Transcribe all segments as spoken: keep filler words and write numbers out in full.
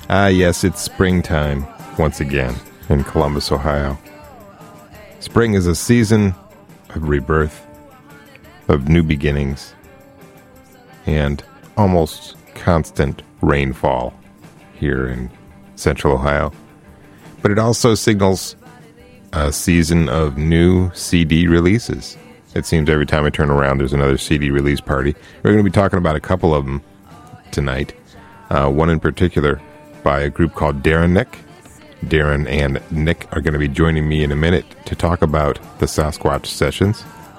Ah, yes, it's springtime once again in Columbus, Ohio. Spring is a season of rebirth, of new beginnings, and almost constant rainfall here in central Ohio. But it also signals a season of new C D releases. It seems every time I turn around, there's another C D release party. We're going to be talking about a couple of them tonight. Uh, one in particular by a group called Darren Nick. Darren and Nick are going to be joining me in a minute to talk about the Sasquatch Sessions.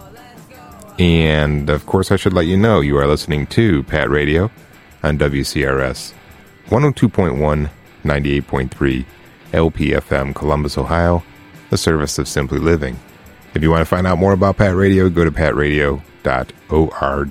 And, of course, I should let you know you are listening to Pat Radio on W C R S one oh two point one, ninety-eight point three L P F M, Columbus, Ohio, the service of Simply Living. If you want to find out more about Pat Radio, go to pat radio dot org.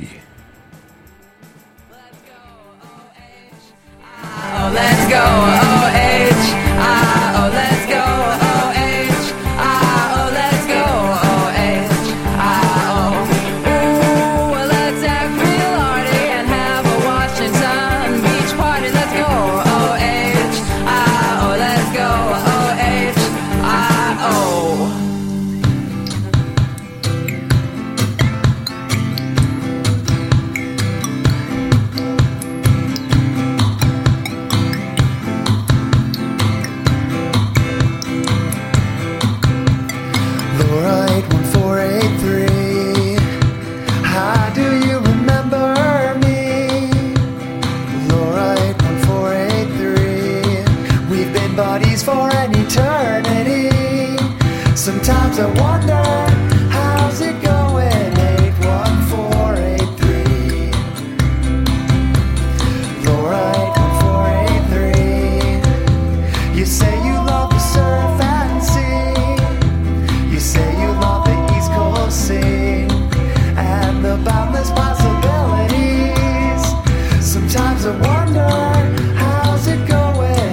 Oh, let's go, O H, ah, oh, let's go, O H, ah, oh, let's go, O H, ah, oh, ooh, let's act real arty and have a Washington Beach party, let's go, O H, ah, oh, let's go, O H, ah, oh. For an eternity. Sometimes I wonder, how's it going? eight one four eight three. Laura, eight one four eight three. You say you love the surf and sea. You say you love the East Coast scene and the boundless possibilities. Sometimes I wonder, how's it going?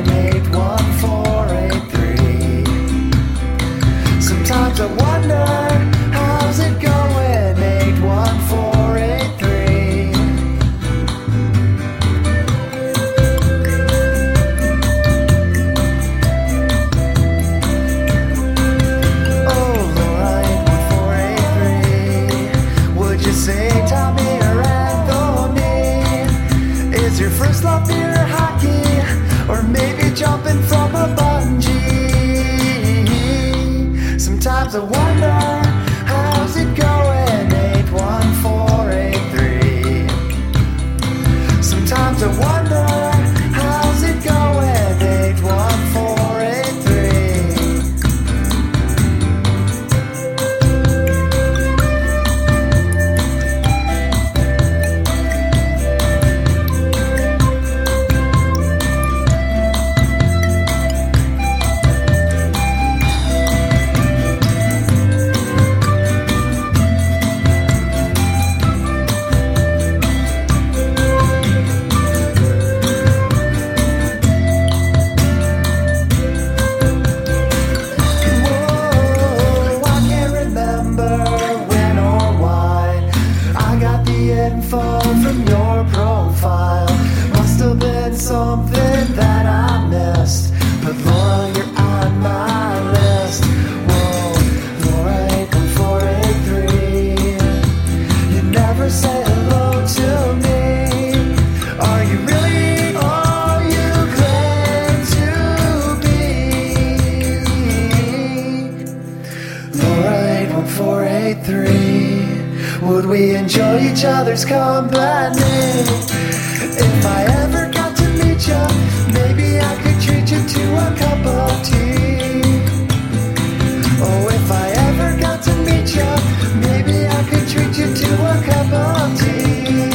Sometimes I wonder, how's it going? eight one four eight three. Oh, Laura, eight one four eight three. Would you say Tommy or Anthony? Is your first love beer or hockey? Or maybe jumping from a bungee? Sometimes I wonder, how's it going? eight one four eight three. Sometimes I wonder, how's it going? eight one four eight three. Something that I missed, but Laura, you're on my list. Whoa, Laura, eight one four eight three. You never say hello to me. Are you really all you claim to be? Laura, eight one four eight three. Would we enjoy each other's company? If I ever got you, maybe I could treat you to a cup of tea. Oh, if I ever got to meet you, maybe I could treat you to a cup of tea.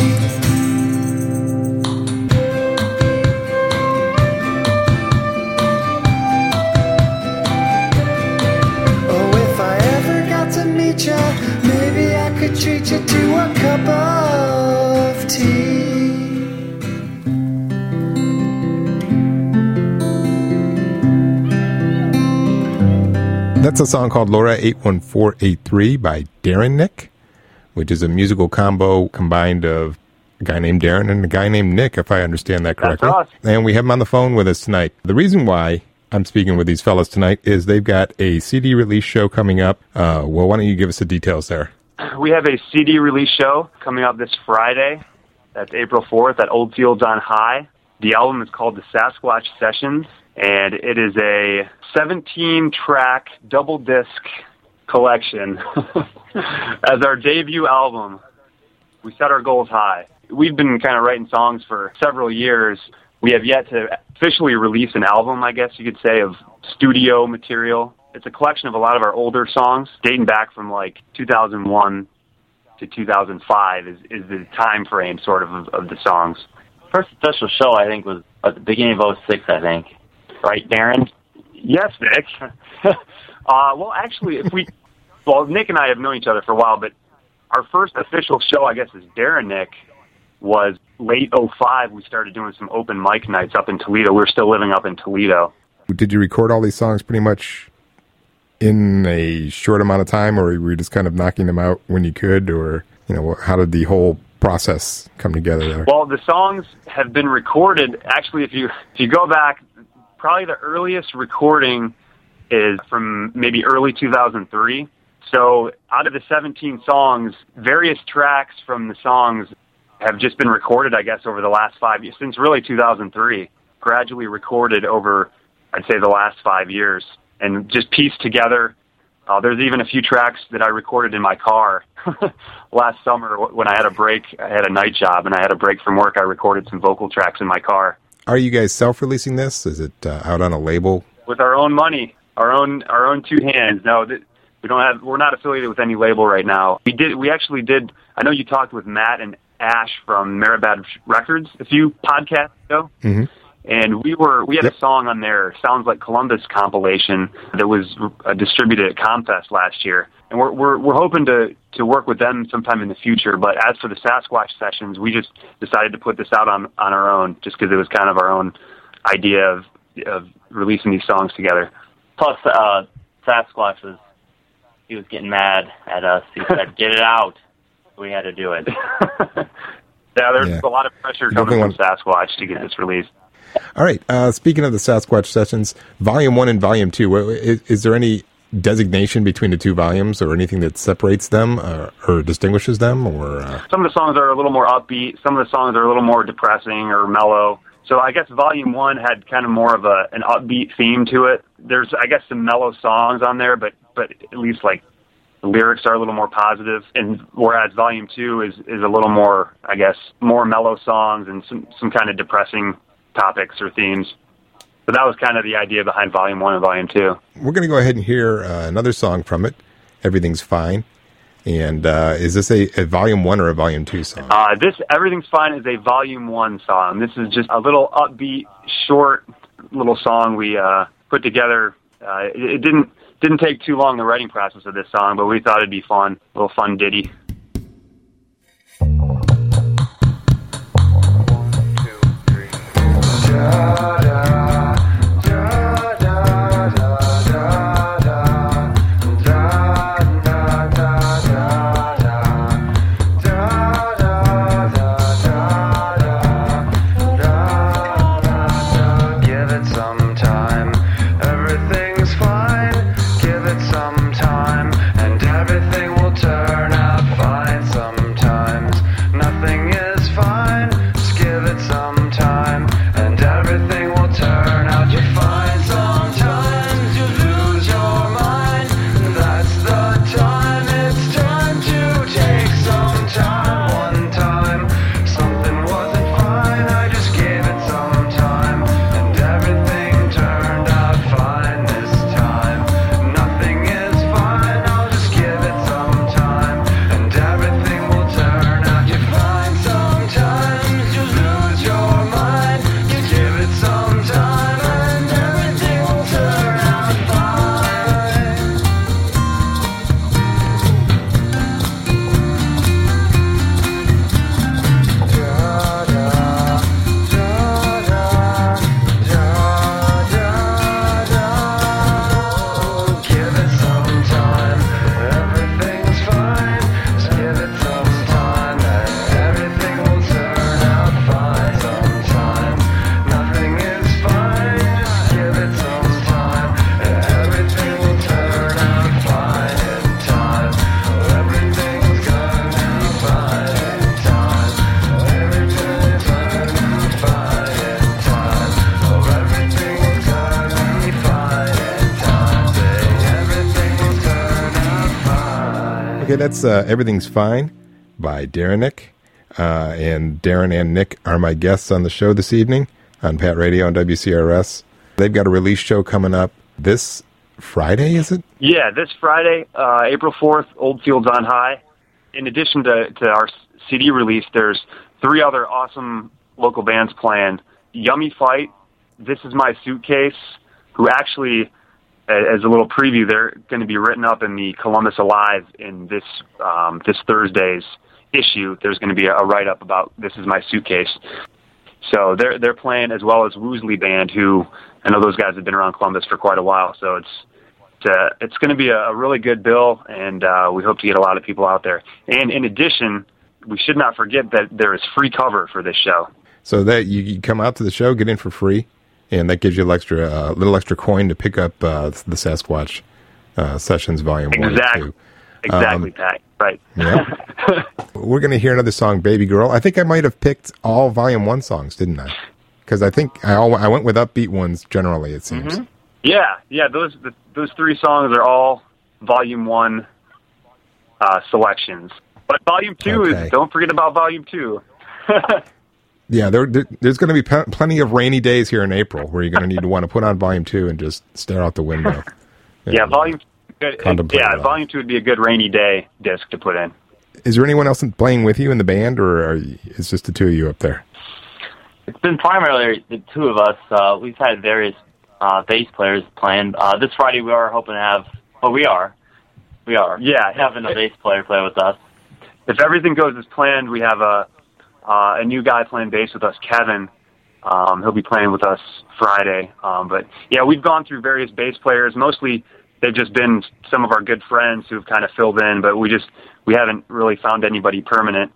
Oh, if I ever got to meet you, maybe I could treat you to a cup of tea. That's a song called Laura eight one four eight three by Darren Nick, which is a musical combo combined of a guy named Darren and a guy named Nick, if I understand that correctly. That's us. And we have them on the phone with us tonight. The reason why I'm speaking with these fellas tonight is they've got a C D release show coming up. Uh, well, why don't you give us the details there? We have a C D release show coming up this Friday. That's April fourth at Old Fields on High. The album is called The Sasquatch Sessions, and it is a seventeen-track double-disc collection. As our debut album, we set our goals high. We've been kind of writing songs for several years. We have yet to officially release an album, I guess you could say, of studio material. It's a collection of a lot of our older songs, dating back from like two thousand one to two thousand five is, is the time frame sort of, of of the songs. First official show, I think, was at the beginning of oh six, I think. Right, Darren? Yes, Nick. uh, well, actually, if we, well, Nick and I have known each other for a while, but our first official show, I guess, as Darren Nick, was late oh five. We started doing some open mic nights up in Toledo. We were still living up in Toledo. Did you record all these songs pretty much in a short amount of time, or were you just kind of knocking them out when you could, or, you know, how did the whole process come together there? Well, the songs have been recorded. Actually, if you if you go back, probably the earliest recording is from maybe early two thousand three. So out of the seventeen songs, various tracks from the songs have just been recorded, I guess, over the last five years, since really two thousand three, gradually recorded over, I'd say, the last five years, and just pieced together. Uh, there's even a few tracks that I recorded in my car last summer when I had a break. I had a night job, and I had a break from work. I recorded some vocal tracks in my car. Are you guys self-releasing this? Is it uh, out on a label? With our own money, our own our own two hands. No, th- we don't have. We're not affiliated with any label right now. We did. We actually did. I know you talked with Matt and Ash from Maribad Records a few podcasts ago. Mm-hmm. And we were we had Yep. a song on their Sounds Like Columbus compilation that was uh, distributed at Comfest last year, and we're we're we're hoping to to work with them sometime in the future. But as for the Sasquatch Sessions, we just decided to put this out on on our own, just because it was kind of our own idea of of releasing these songs together. Plus, uh, Sasquatch was, he was getting mad at us. He said, get it out. We had to do it. Yeah, there's Yeah. a lot of pressure You coming from definitely Sasquatch to get this released. All right. Uh, speaking of the Sasquatch Sessions, Volume One and Volume Two, wh- is, is there any designation between the two volumes, or anything that separates them uh, or distinguishes them? Or uh... Some of the songs are a little more upbeat. Some of the songs are a little more depressing or mellow. So I guess Volume One had kind of more of a an upbeat theme to it. There's, I guess, some mellow songs on there, but but at least like the lyrics are a little more positive. And whereas Volume Two is is a little more, I guess, more mellow songs and some some kind of depressing topics or themes. So that was kind of the idea behind Volume One and Volume Two. We're going to go ahead and hear uh, another song from it, Everything's Fine. And uh, is this a, a Volume One or a Volume Two song? Uh, this Everything's Fine is a Volume One song. This is just a little upbeat, short little song we uh, put together. Uh, it, it didn't didn't take too long, the writing process of this song, but we thought it'd be fun, a little fun ditty. Give it some time, everything's fine. Give it some time, and everything will turn out fine sometimes. Okay, that's uh, Everything's Fine by Darren Nick. Uh, and Darren and Nick are my guests on the show this evening on Pat Radio and W C R S. They've got a release show coming up this Friday, is it? Yeah, this Friday, uh, April fourth, Old Fields on High. In addition to, to our C D release, there's three other awesome local bands playing. Yummy Fight, This Is My Suitcase, who actually, as a little preview, they're going to be written up in the Columbus Alive in this um, this Thursday's issue. There's going to be a, a write-up about This Is My Suitcase. So they're they're playing, as well as Woosley Band, who I know those guys have been around Columbus for quite a while. So it's it's, uh, it's going to be a, a really good bill, and uh, we hope to get a lot of people out there. And in addition, we should not forget that there is free cover for this show. So that you, you come out to the show, get in for free, and that gives you a extra, uh, little extra coin to pick up uh, the Sasquatch uh, Sessions Volume exactly. one and two. Exactly, um, Pat. Right. Yeah. We're going to hear another song, Baby Girl. I think I might have picked all Volume one songs, didn't I? Because I think I, all, I went with upbeat ones generally, it seems. Mm-hmm. Yeah, yeah. Those the, those three songs are all Volume one uh, selections. But Volume two Okay. is, don't forget about Volume two. Yeah, there, there, there's going to be p- plenty of rainy days here in April where you're going to need to want to put on Volume two and just stare out the window. And, yeah, Volume good, contemplate yeah, it all. Volume two would be a good rainy day disc to put in. Is there anyone else playing with you in the band, or are you, it's just the two of you up there? It's been primarily the two of us. Uh, we've had various uh, bass players playing. Uh, this Friday we are hoping to have, well, we are. We are. Yeah. Having a bass player play with us. If everything goes as planned, we have a uh, a new guy playing bass with us, Kevin. Um, he'll be playing with us Friday. Um, but, yeah, we've gone through various bass players. Mostly they've just been some of our good friends who've kind of filled in, but we just we haven't really found anybody permanent.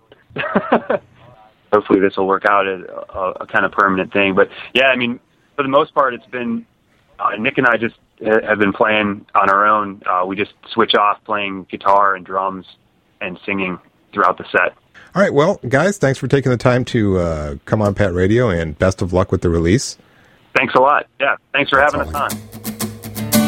Hopefully this will work out as a, a kind of permanent thing. But, yeah, I mean, for the most part, it's been uh, Nick and I just have been playing on our own. Uh, we just switch off playing guitar and drums and singing throughout the set. All right, well, guys, thanks for taking the time to uh, come on Pat Radio, and best of luck with the release. Thanks a lot. Yeah, thanks for That's having us all I on.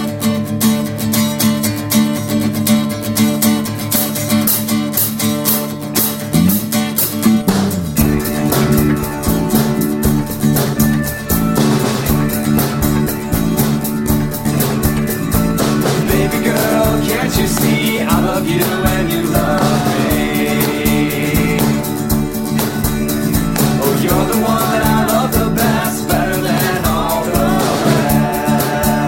Baby girl, can't you see I love you and you love me? Oh, you're the one that I love the best, better than all the rest.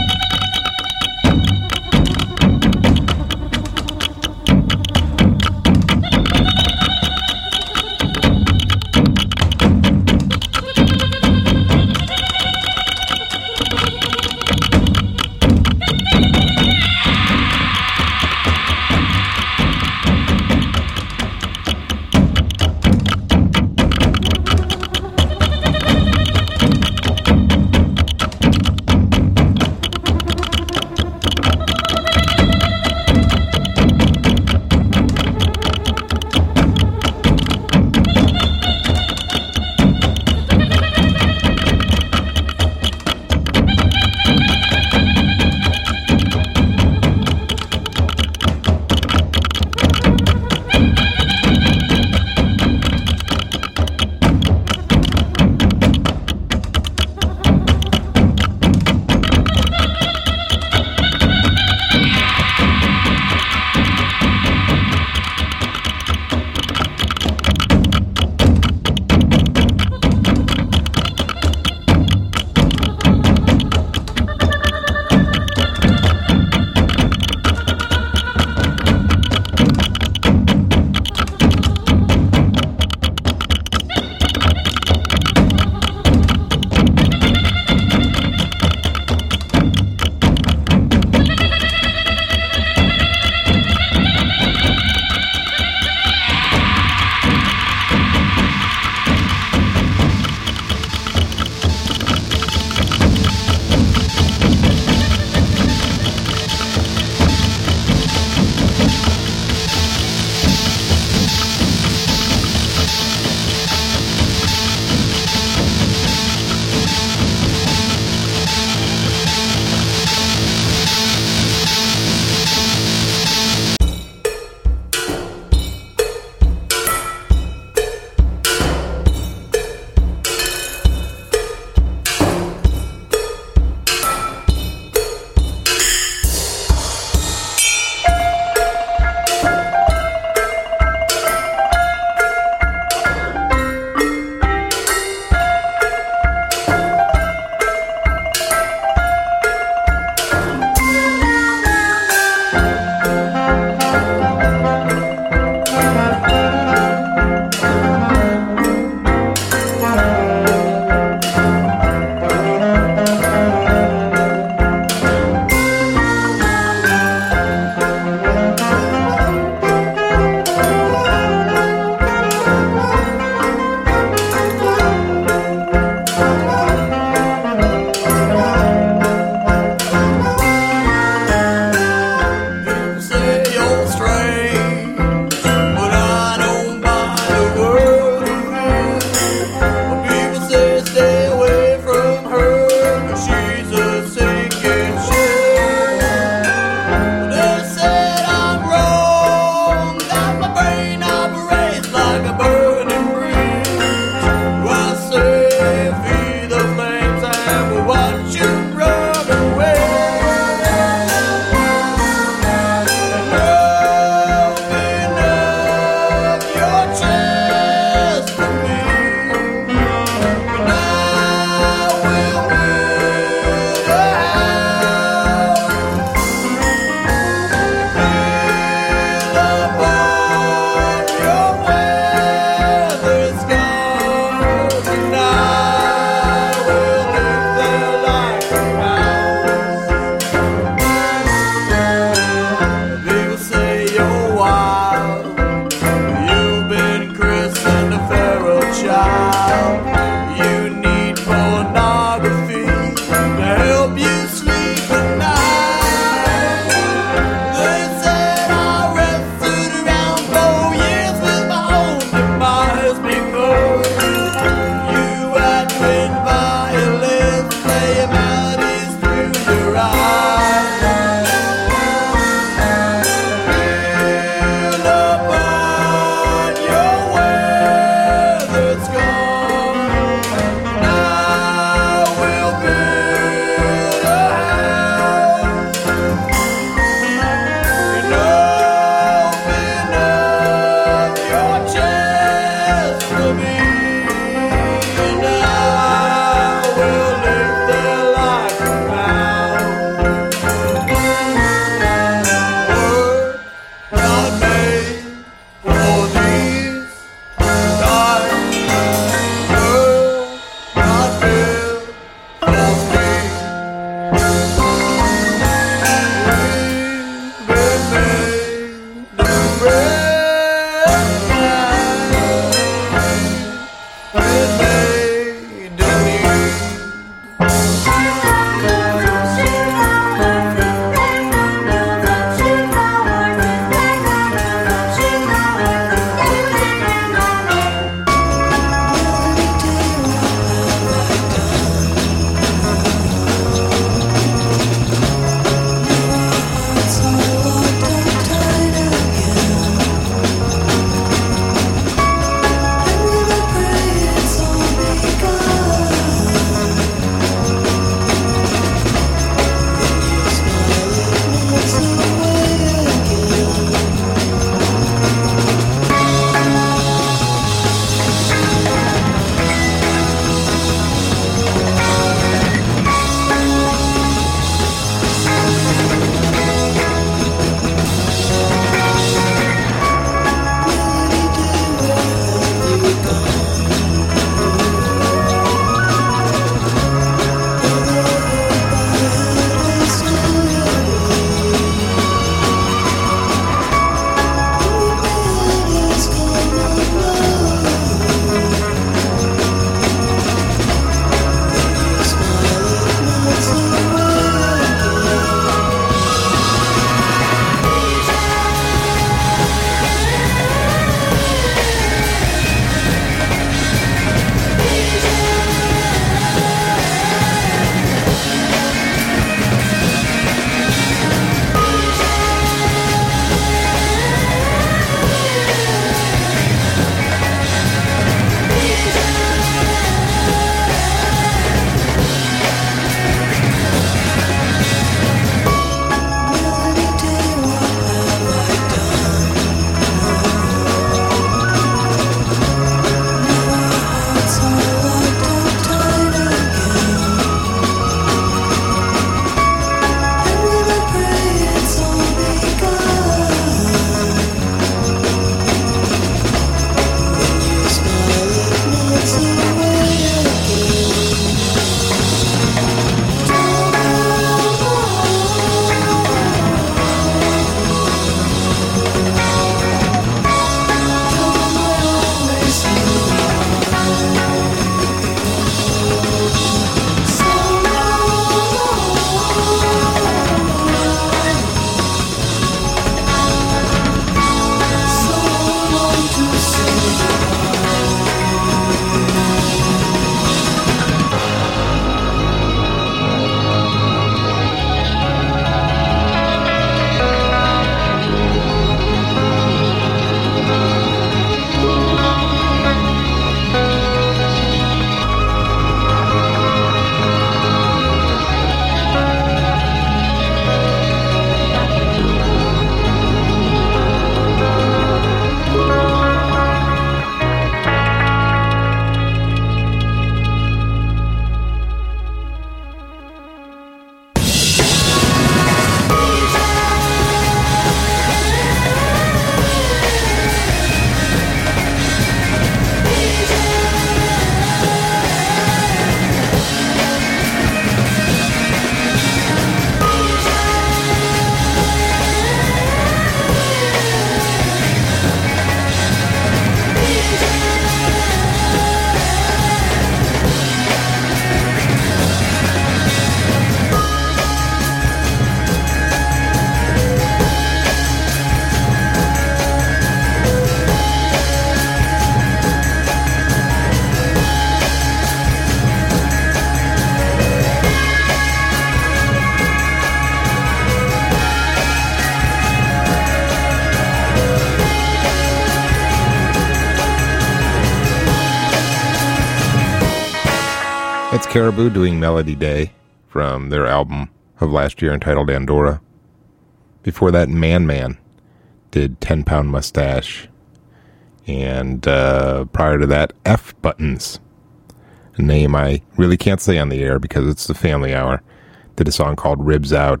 Caribou doing Melody Day from their album of last year entitled Andorra. Before that, Man Man did ten pound Mustache. And uh, prior to that, F Buttons, a name I really can't say on the air because it's the family hour, did a song called Ribs Out.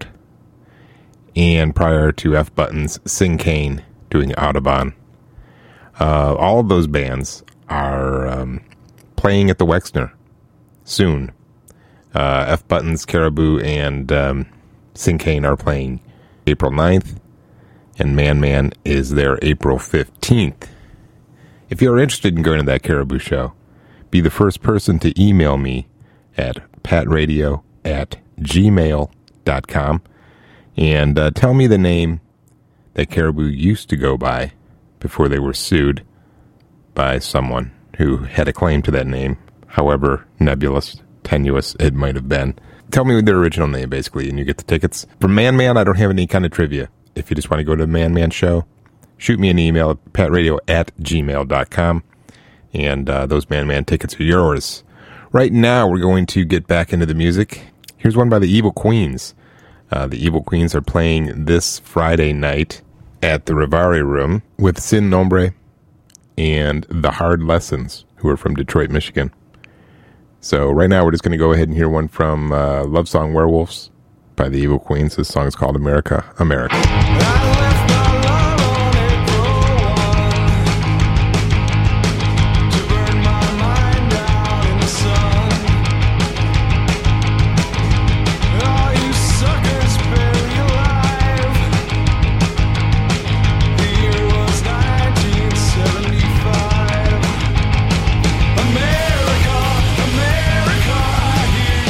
And prior to F Buttons, Sing Kane doing Audubon. Uh, all of those bands are um, playing at the Wexner soon. Uh, F Buttons, Caribou, and um, Sing Kane are playing April ninth, and Man Man is there April fifteenth. If you're interested in going to that Caribou show, be the first person to email me at patradio at gmail dot com and uh, tell me the name that Caribou used to go by before they were sued by someone who had a claim to that name, however nebulous, tenuous it might have been. Tell me their original name, basically, and you get the tickets. For Man Man, I don't have any kind of trivia. If you just want to go to the Man Man show, shoot me an email at patradio at gmail dot com, and uh, those Man Man tickets are yours. Right now, we're going to get back into the music. Here's one by the Evil Queens. Uh, the Evil Queens are playing this Friday night at the Rivari Room with Sin Nombre and The Hard Lessons, who are from Detroit, Michigan. So right now we're just going to go ahead and hear one from uh, Love Song Werewolves by the Evil Queens. This song is called America, America.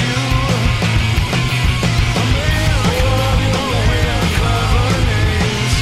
America, America, I hear you. America,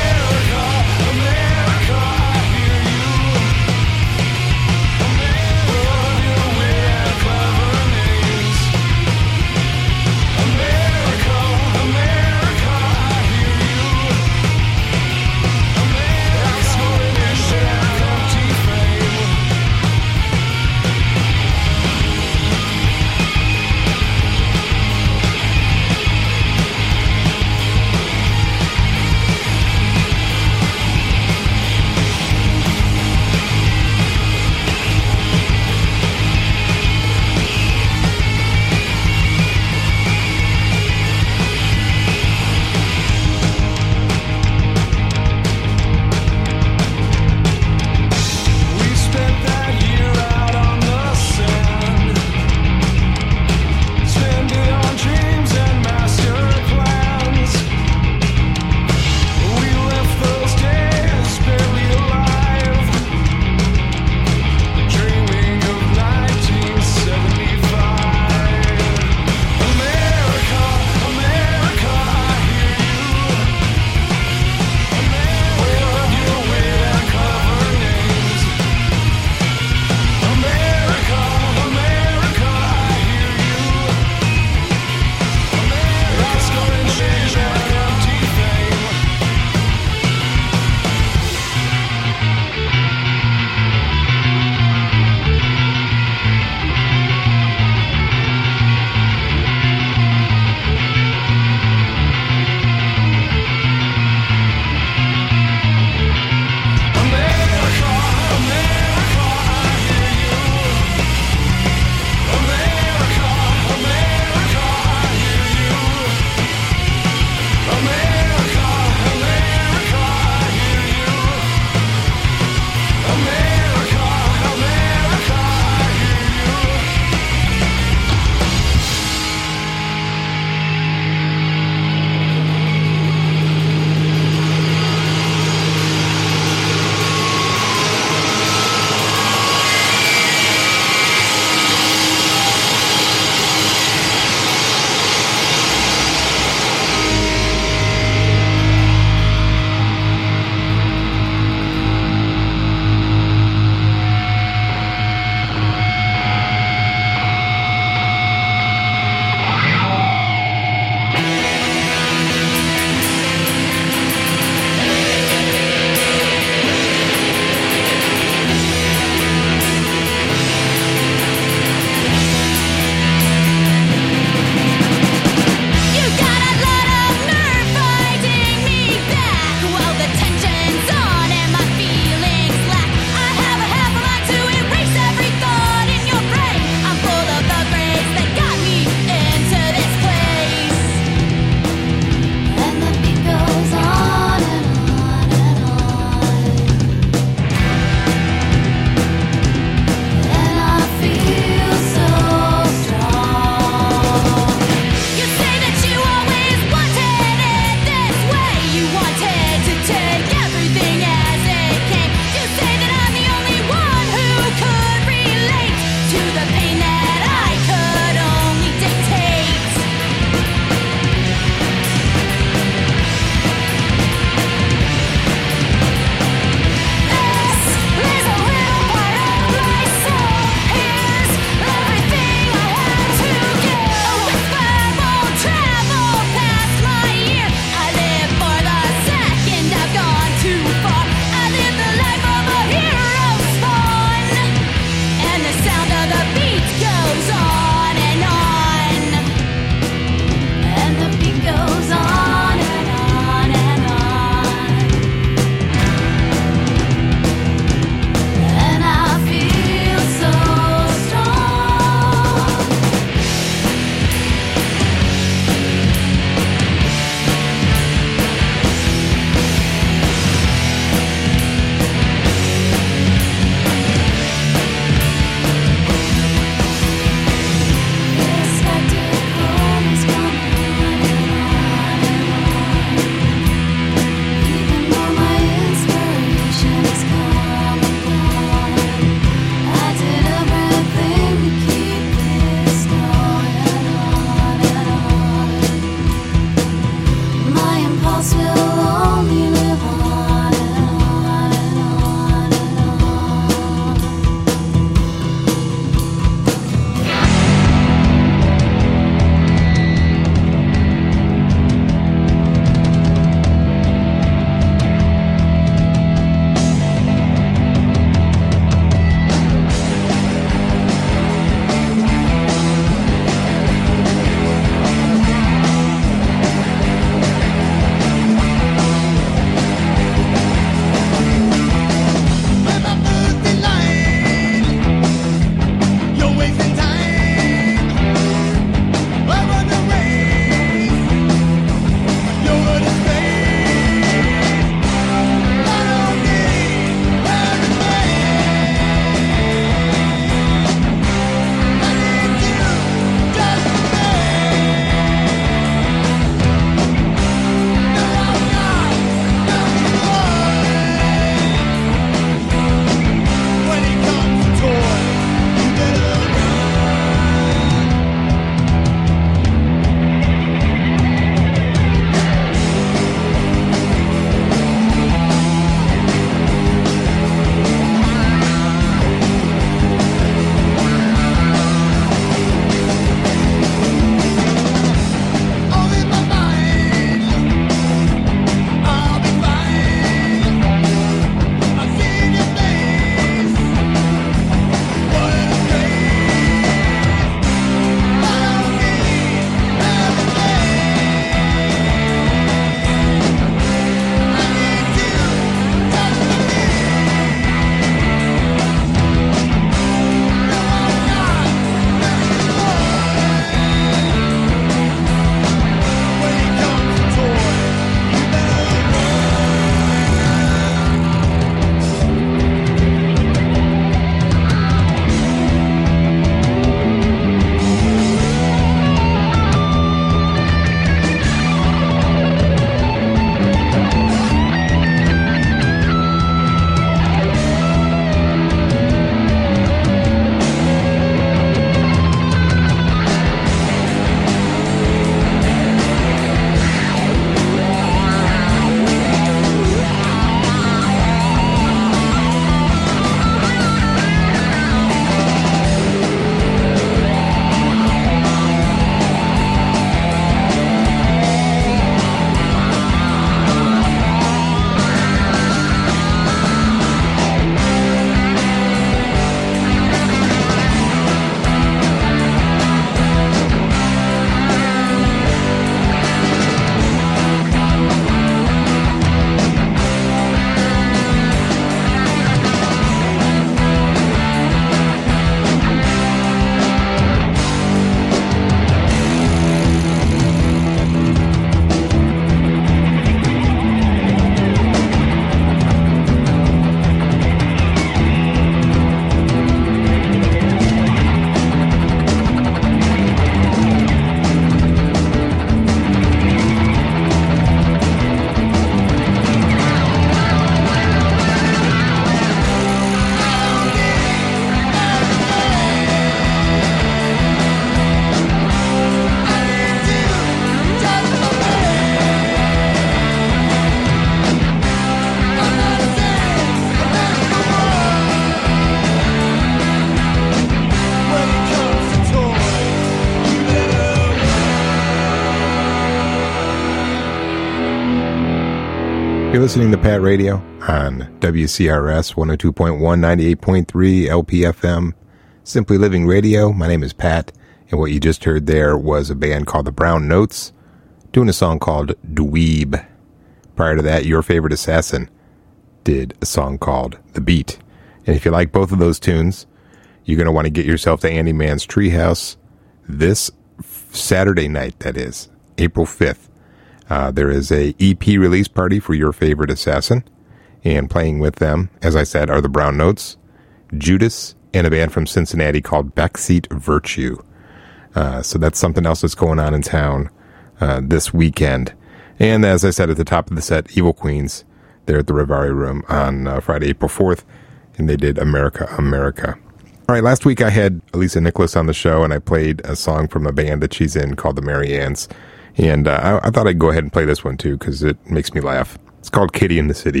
You're listening to Pat Radio on W C R S one oh two point one, ninety-eight point three L P F M, Simply Living Radio. My name is Pat, and what you just heard there was a band called the Brown Notes doing a song called Dweeb. Prior to that, Your Favorite Assassin did a song called The Beat. And if you like both of those tunes, you're going to want to get yourself to Andy Mann's Treehouse this Saturday night, that is, April fifth. Uh, there is a E P release party for Your Favorite Assassin, and playing with them, as I said, are the Brown Notes, Judas, and a band from Cincinnati called Backseat Virtue. Uh, so that's something else that's going on in town uh, this weekend. And as I said at the top of the set, Evil Queens, they're at the Rivari Room on uh, Friday, April fourth, and they did America, America. All right, last week I had Elisa Nicholas on the show, and I played a song from a band that she's in called the Mariannes. And uh, I, I thought I'd go ahead and play this one, too, because it makes me laugh. It's called Kitty in the City.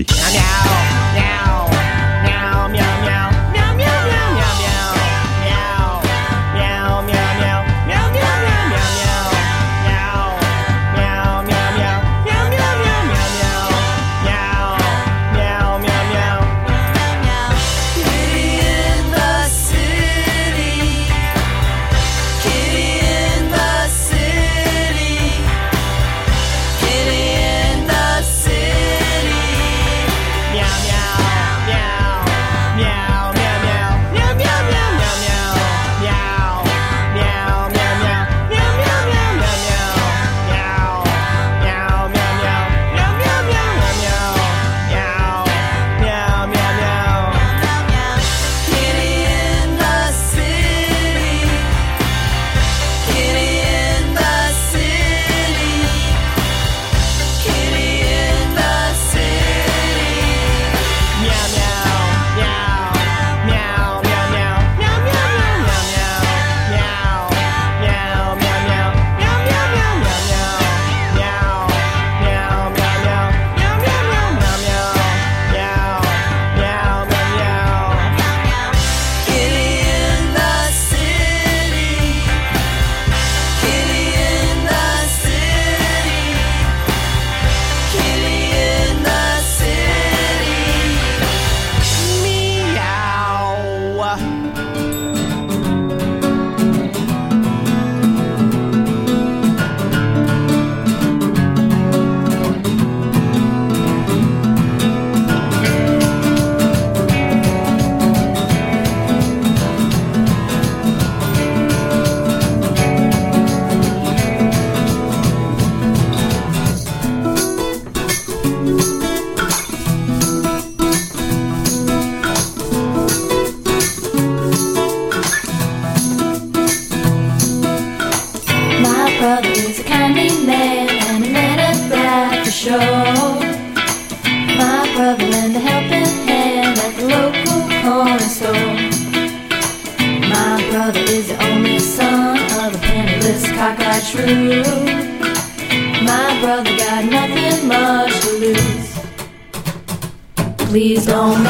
Please don't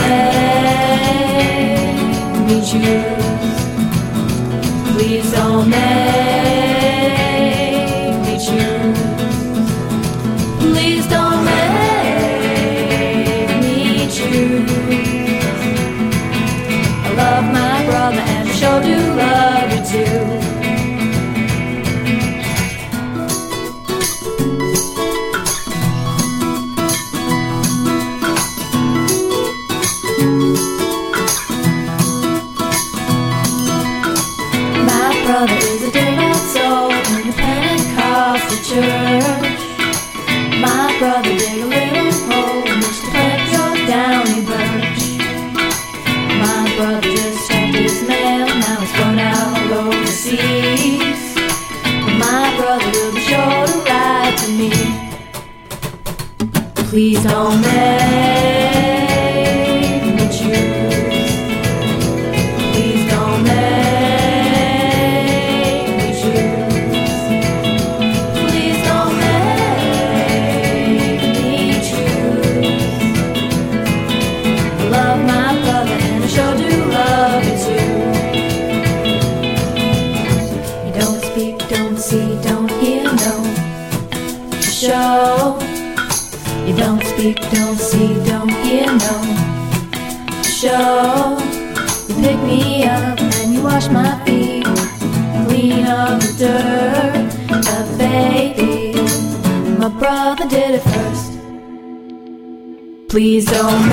make me choose. Please don't make me choose. Please don't make me choose. I love my brother and I sure do love you too. My brother dig a little hole in which to plant your downy birch. My brother just stuffed his mail, now it's flown out overseas. But my brother will be sure to write to me. Please don't make me choose. Please don't make me choose. Please don't make me choose. I love my brother and I sure do love you too. You don't speak, don't see, don't hear, no. You show. You Don't speak, don't see, don't hear, no. Show, you pick me up and you wash my feet, clean up the dirt, uh, baby. My brother did it first. Please don't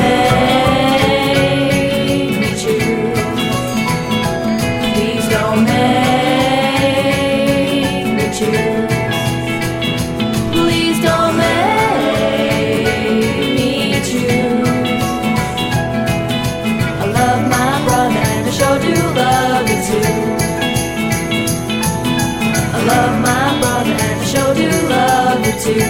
make me choose. Please don't make me choose. Please don't make me choose. I love my brother and I sure do love you too. I love my brother and I sure do love you too.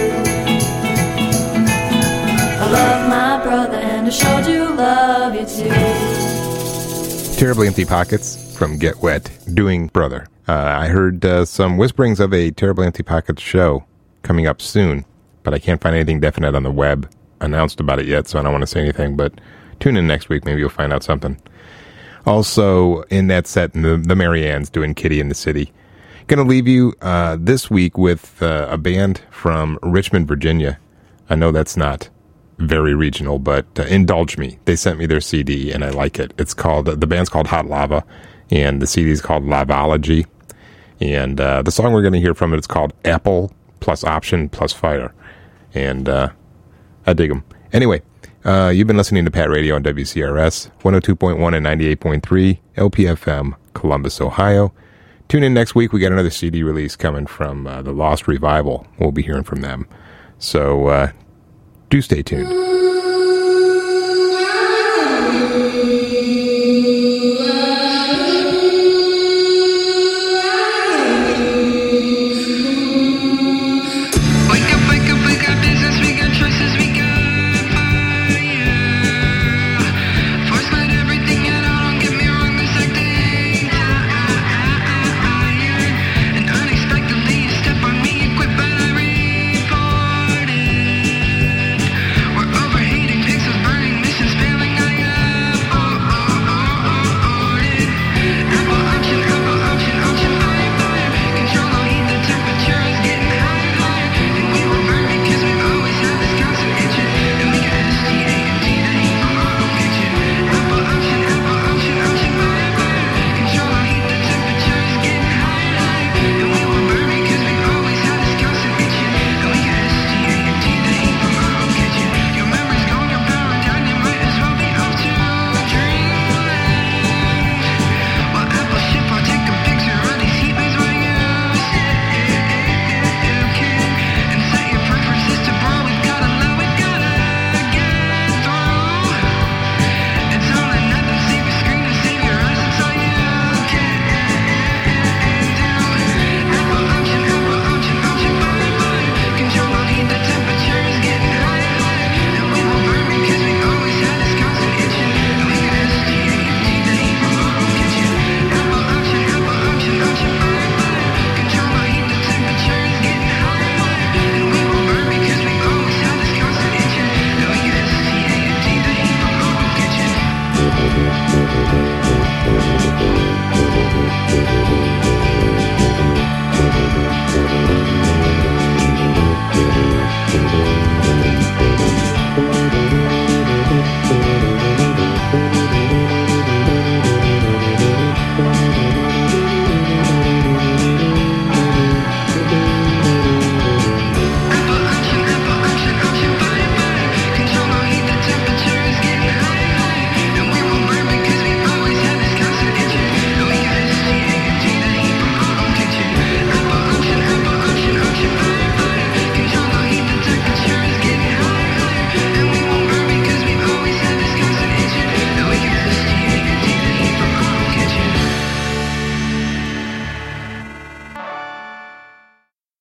I love my brother and I sure do love you too. Terribly Empty Pockets from Get Wet, doing Brother. Uh, I heard uh, some whisperings of a Terribly Empty Pockets show coming up soon, but I can't find anything definite on the web announced about it yet, so I don't want to say anything, but tune in next week, maybe you'll find out something. Also, in that set, the, the Mariannes doing Kitty in the City. Going to leave you uh, this week with uh, a band from Richmond, Virginia. I know that's not very regional, but uh, indulge me. They sent me their C D, and I like it. It's called, the band's called Hot Lava, and the C D is called Lavology. And uh, the song we're going to hear from it is called Apple plus Option plus Fire. And uh, I dig them. Anyway, uh, you've been listening to Pat Radio on W C R S, one oh two point one and ninety-eight point three, L P F M, Columbus, Ohio. Tune in next week. We got another C D release coming from uh, the Lost Revival. We'll be hearing from them. So, uh, do stay tuned.